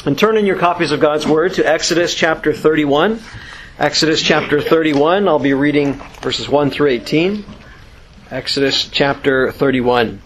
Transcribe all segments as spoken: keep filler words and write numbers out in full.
And turn in your copies of God's Word to Exodus chapter thirty-one. Exodus chapter thirty-one, I'll be reading verses one through eighteen. Exodus chapter thirty-one.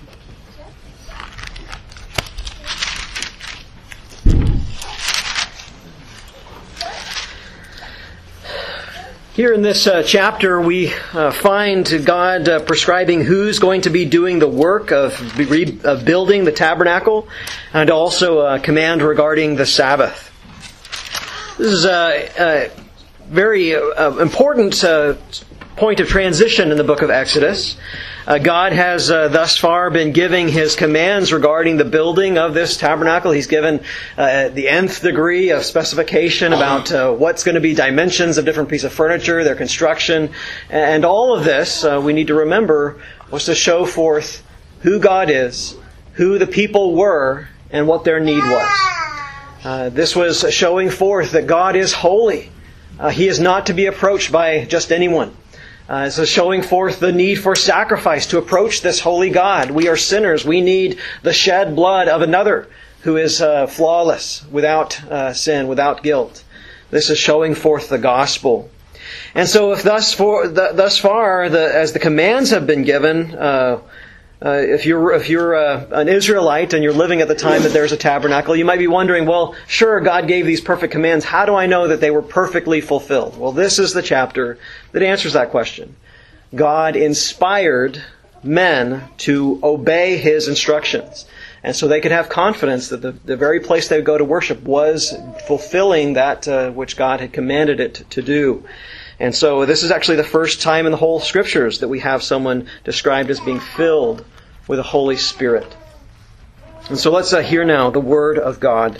Here in this uh, chapter, we uh, find God uh, prescribing who's going to be doing the work of, re- of building the tabernacle, and also a command regarding the Sabbath. This is a, a very uh, important uh, point of transition in the book of Exodus. Uh, God has uh, thus far been giving His commands regarding the building of this tabernacle. He's given uh, the nth degree of specification about uh, what's going to be dimensions of different pieces of furniture, their construction. And all of this, uh, we need to remember, was to show forth who God is, who the people were, and what their need was. Uh, this was showing forth that God is holy. Uh, He is not to be approached by just anyone. Uh, so showing forth the need for sacrifice to approach this holy God. We are sinners. We need the shed blood of another who is uh, flawless, without uh, sin, without guilt. This is showing forth the gospel. And so if thus, for, th- thus far, the, as the commands have been given, uh, uh, if you're, if you're uh, an Israelite and you're living at the time that there's a tabernacle, you might be wondering, well, sure, God gave these perfect commands. How do I know that they were perfectly fulfilled? Well, this is the chapter that answers that question. God inspired men to obey His instructions. And so they could have confidence that the, the very place they would go to worship was fulfilling that uh, which God had commanded it to do. And so this is actually the first time in the whole Scriptures that we have someone described as being filled with the Holy Spirit. And so let's uh, hear now the Word of God.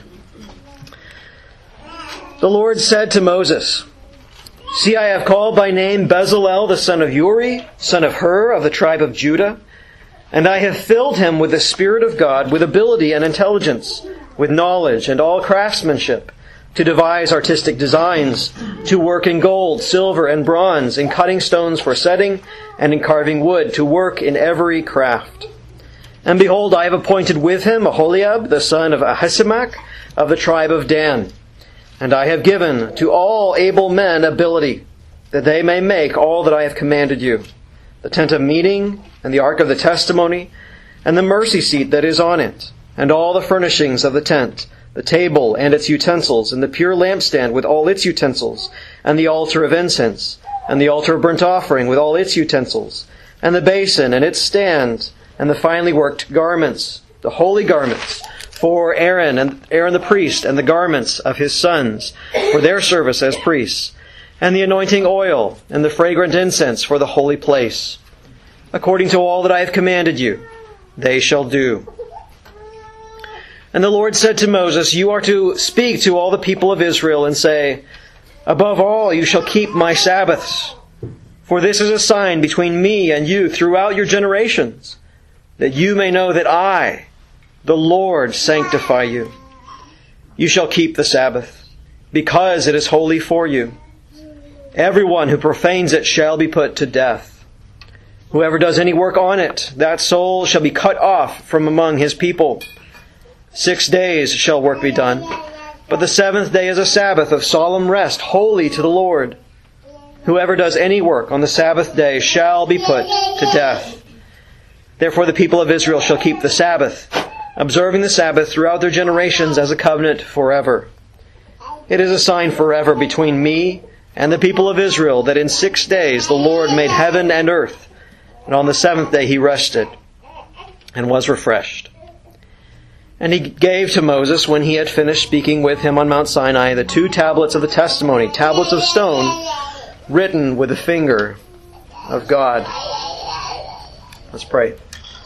The Lord said to Moses, "See, I have called by name Bezalel, the son of Uri, son of Hur, of the tribe of Judah, and I have filled him with the Spirit of God, with ability and intelligence, with knowledge and all craftsmanship, to devise artistic designs, to work in gold, silver, and bronze, in cutting stones for setting, and in carving wood, to work in every craft. And behold, I have appointed with him Aholiab, the son of Ahisamach, of the tribe of Dan. And I have given to all able men ability, that they may make all that I have commanded you, the tent of meeting, and the ark of the testimony, and the mercy seat that is on it, and all the furnishings of the tent, the table and its utensils, and the pure lampstand with all its utensils, and the altar of incense, and the altar of burnt offering with all its utensils, and the basin and its stand, and the finely worked garments, the holy garments, for Aaron and Aaron the priest, and the garments of his sons, for their service as priests, and the anointing oil, and the fragrant incense for the holy place. According to all that I have commanded you, they shall do." And the Lord said to Moses, "You are to speak to all the people of Israel and say, 'Above all, you shall keep my Sabbaths. For this is a sign between me and you throughout your generations, that you may know that I, the Lord, sanctify you. You shall keep the Sabbath, because it is holy for you. Everyone who profanes it shall be put to death. Whoever does any work on it, that soul shall be cut off from among his people. Six days shall work be done, but the seventh day is a Sabbath of solemn rest, holy to the Lord. Whoever does any work on the Sabbath day shall be put to death. Therefore the people of Israel shall keep the Sabbath, observing the Sabbath throughout their generations as a covenant forever. It is a sign forever between me and the people of Israel, that in six days the Lord made heaven and earth, and on the seventh day He rested and was refreshed." And He gave to Moses, when he had finished speaking with him on Mount Sinai, the two tablets of the testimony, tablets of stone, written with the finger of God. Let's pray.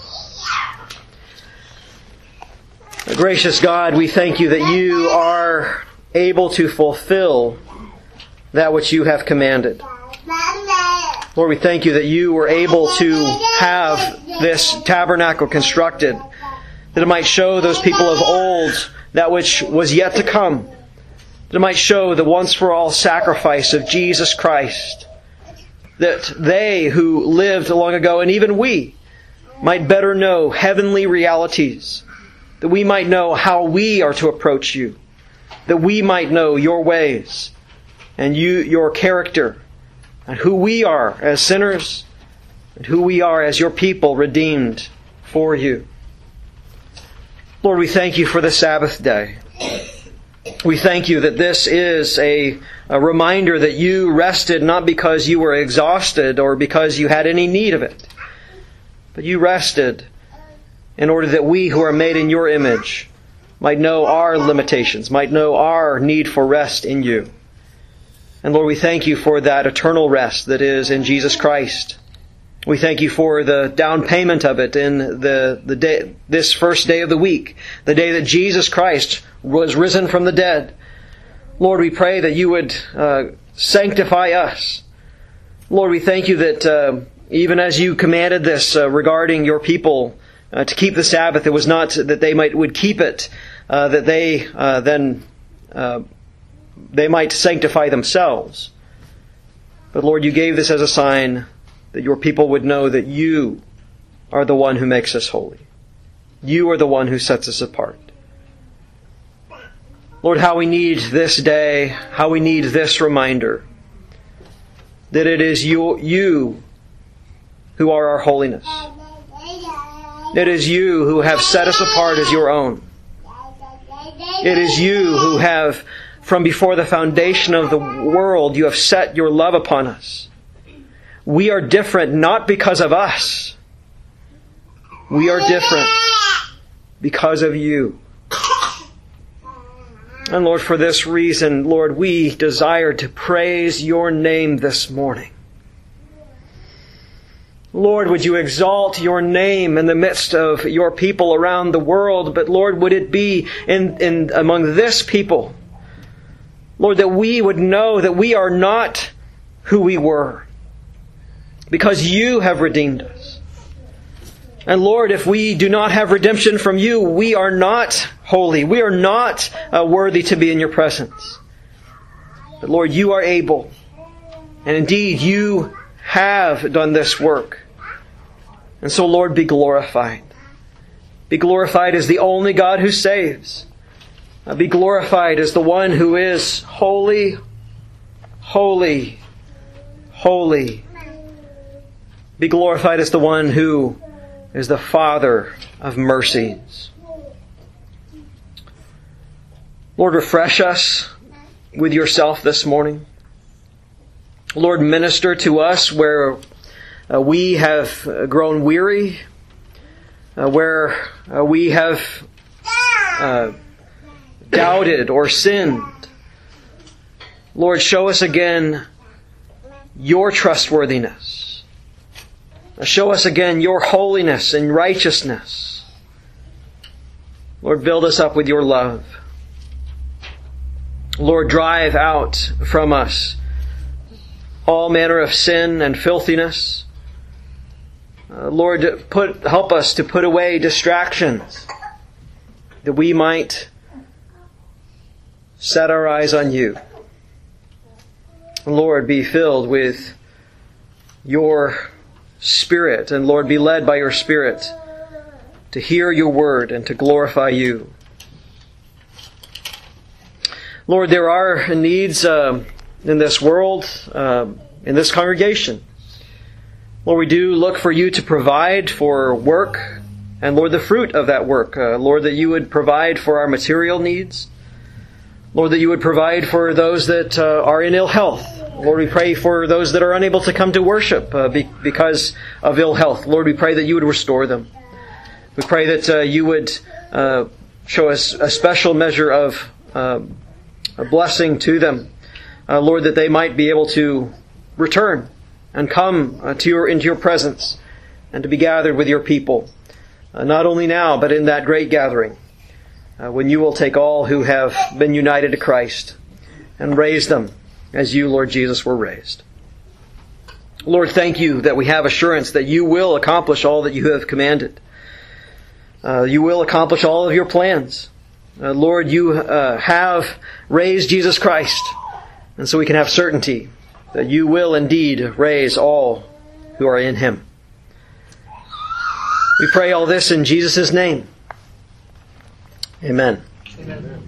Gracious God, we thank You that You are able to fulfill that which You have commanded. Lord, we thank You that You were able to have this tabernacle constructed, that it might show those people of old that which was yet to come, that it might show the once-for-all sacrifice of Jesus Christ, that they who lived long ago, and even we, might better know heavenly realities, that we might know how we are to approach You, that we might know your ways and you, your character, and who we are as sinners, and who we are as your people redeemed for you. Lord, we thank you for the Sabbath day. We thank you that this is a, a reminder that you rested not because you were exhausted or because you had any need of it, but you rested in order that we who are made in your image might know our limitations, might know our need for rest in you. And Lord, we thank you for that eternal rest that is in Jesus Christ. We thank you for the down payment of it in the, the day, this first day of the week, the day that Jesus Christ was risen from the dead. Lord, we pray that you would uh, sanctify us. Lord, we thank you that uh, even as you commanded this uh, regarding your people uh, to keep the Sabbath, it was not that they might would keep it, uh, that they uh, then uh, they might sanctify themselves. But Lord, you gave this as a sign that your people would know that you are the one who makes us holy. You are the one who sets us apart. Lord, how we need this day, how we need this reminder that it is you, you who are our holiness. It is you who have set us apart as your own. It is you who have, from before the foundation of the world, you have set your love upon us. We are different not because of us. We are different because of you. And Lord, for this reason, Lord, we desire to praise your name this morning. Lord, would you exalt your name in the midst of your people around the world? But Lord, would it be in, in among this people, Lord, that we would know that we are not who we were, because you have redeemed us. And Lord, if we do not have redemption from you, we are not holy. We are not uh, worthy to be in your presence. But Lord, you are able. And indeed, you have done this work. And so, Lord, be glorified. Be glorified as the only God who saves. Uh, be glorified as the one who is holy, holy, holy. Be glorified as the one who is the Father of mercies. Lord, refresh us with yourself this morning. Lord, minister to us where uh, we have grown weary, uh, where uh, we have uh, doubted or sinned. Lord, show us again your trustworthiness. Show us again your holiness and righteousness. Lord, build us up with your love. Lord, drive out from us all manner of sin and filthiness. Uh, Lord, put, help us to put away distractions, that we might set our eyes on you. Lord, be filled with your Spirit, and Lord, be led by your Spirit to hear your word and to glorify you. Lord, there are needs uh, in this world, uh, in this congregation. Lord, we do look for you to provide for work, and Lord, the fruit of that work. Uh, Lord, that you would provide for our material needs. Lord, that you would provide for those that uh, are in ill health. Lord, we pray for those that are unable to come to worship uh, be- because of ill health. Lord, we pray that you would restore them. We pray that uh, you would uh, show us a special measure of uh, a blessing to them. Uh, Lord, that they might be able to return and come uh, to your into your presence and to be gathered with your people. Uh, not only now, but in that great gathering, uh, when you will take all who have been united to Christ and raise them as you, Lord Jesus, were raised. Lord, thank you that we have assurance that you will accomplish all that you have commanded. Uh, you will accomplish all of your plans. Uh, Lord, you uh, have raised Jesus Christ, and so we can have certainty that you will indeed raise all who are in Him. We pray all this in Jesus' name. Amen. Amen.